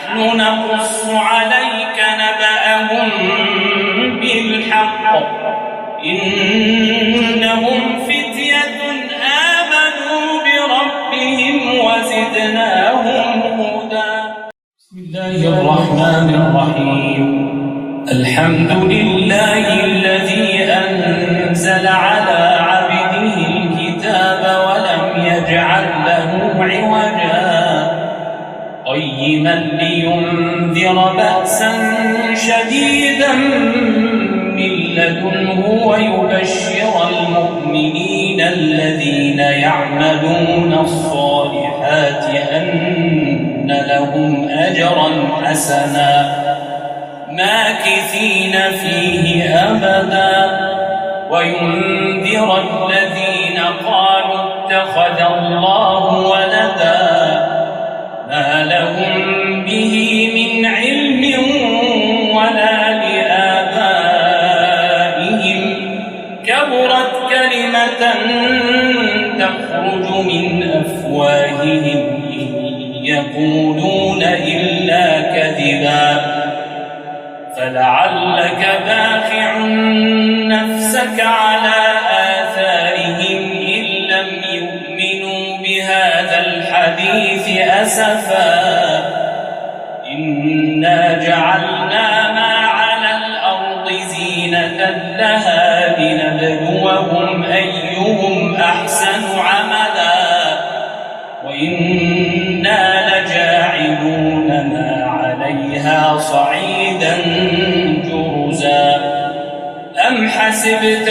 نحن نقص عليك نبأهم بالحق إنهم فتية آمنوا بربهم وزدناهم هدى. بسم الله الرحمن الرحيم. الحمد لله الذي أنزل على عبده الكتاب ولم يجعل له عوجا قيما لينذر بأسا شديدا من لدنه ويبشر المؤمنين الذين يعملون الصالحات أن لهم أجرا حسنا ماكثين فيه أبدا وينذر الذين قالوا اتخذ الله ولدا ما لهم به من علم ولا لآبائهم كبرت كلمة تخرج من أفواههم إن يقولون إلا كذبا فلعلك باخع نفسك على آثارهم إن لم يؤمنوا بهذا الحديث أسفا إنا جعلنا ما على الأرض زينة لها لنبلوهم أيهم أحسن عملا وإنا لجاعلون ما عليها صعيدا جرزا أم حسبت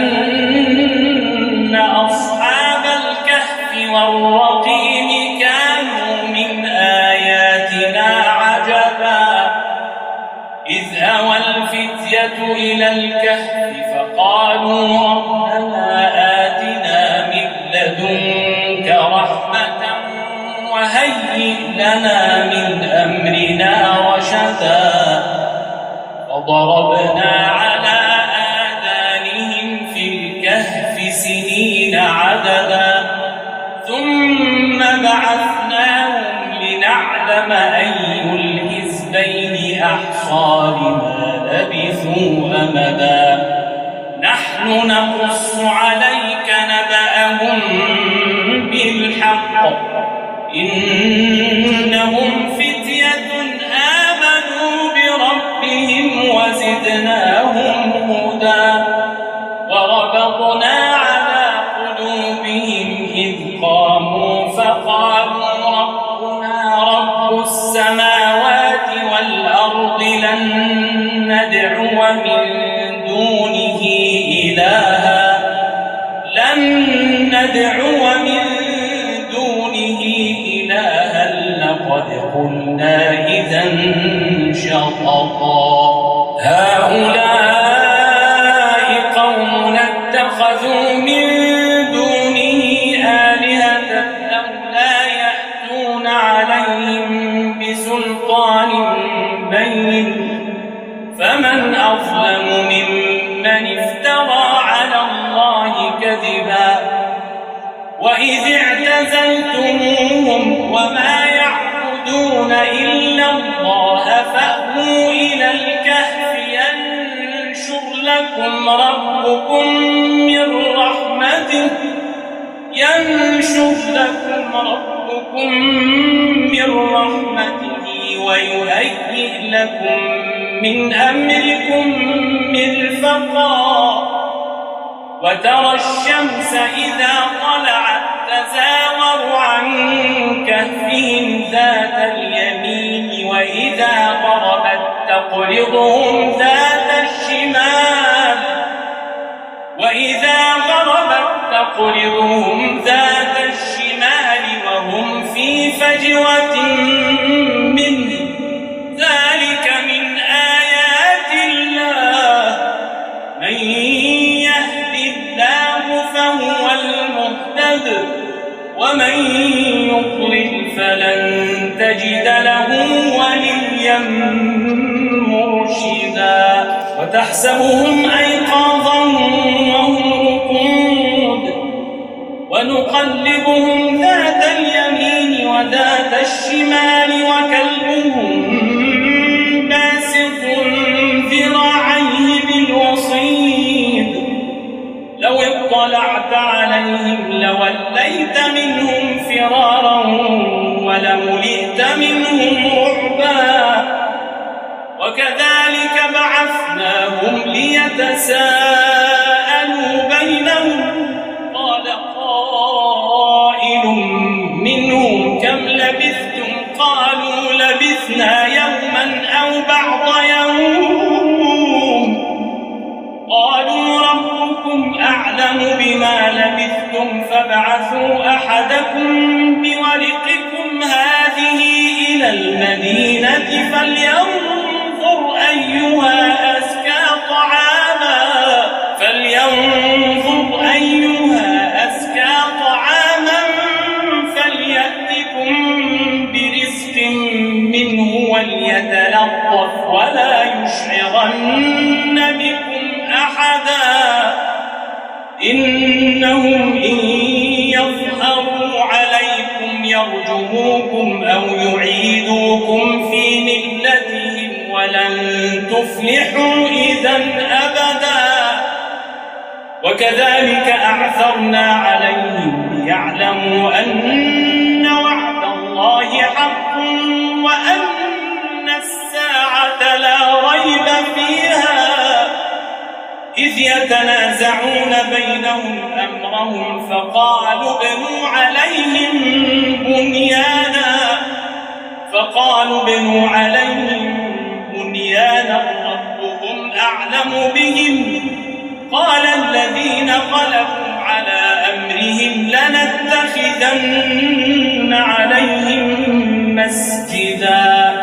أن أصحاب الكهف والرقيم كانوا من آياتنا عجبا إذ أوى الفتية إلى الكهف فقالوا ربنا آتنا من لدنك رحمة وهيئ لنا من أمرنا رشدا فضربنا على آذانهم في الكهف سنين عددا ثم بعثناهم لنعلم أي الحزبين أحصى لما لبثوا أمدا نحن نقص عليك نبأهم بالحق إنهم فتية آمنوا بربهم وزدناهم هدى وربطنا على قلوبهم إذ قاموا فقالوا ربنا رب السماوات والأرض لن ندعو من دونه إلها لقد قلنا إذا شططا هؤلاء قوم اتخذوا من دونه آلهة لولا يأتون عليهم بسلطان بين فمن أظلم ممن افترى على الله كذبا وإذ اعتزلتموهم وما يعبدون إلا الله فأووا إلى الكهف ينشر لكم ربكم من رحمته ويهيئ لكم من أمركم مرفقا وترى الشمس إذا طلعت تزاور عن كهفهم ذات اليمين وإذا غربت تقرضهم ذات الشمال وهم في فجوة منه ذلك من آيات الله من يهد الله فهو المهتد ومن يضلل فلن تجد له وليا مرشدا وتحسبهم أيقاظا وهم رقود ونقلبهم ذات اليمين وذات الشمال وكلبهم لوليت منهم فرارا ولملئت منهم رعبا وكذلك بعثناهم ليتساءلوا بينهم قال قائل منهم كم لبثتم قالوا لبثنا يوما أو بعض يوم قالوا ربكم أعلم بما لبثتم فابعثوا أحدكم بورقكم هذه إلى المدينة فلينظر أيها أزكى طعاما فليأتكم برزق منه وليتلطف ولا يشعرن بكم أحدا إنهم إن يظهروا عليكم يرجموكم أو يعيدوكم في ملتهم ولن تفلحوا إذا أبدا وكذلك أعثرنا عليهم ليعلموا أن وعد الله حق وأن الساعة لا ريب فيها إذ يتنازعون بينهم أمرهم فقالوا ابنوا عليهم بنيانا ربهم أعلم بهم قال الذين غلبوا على أمرهم لنتخذن عليهم مسجدا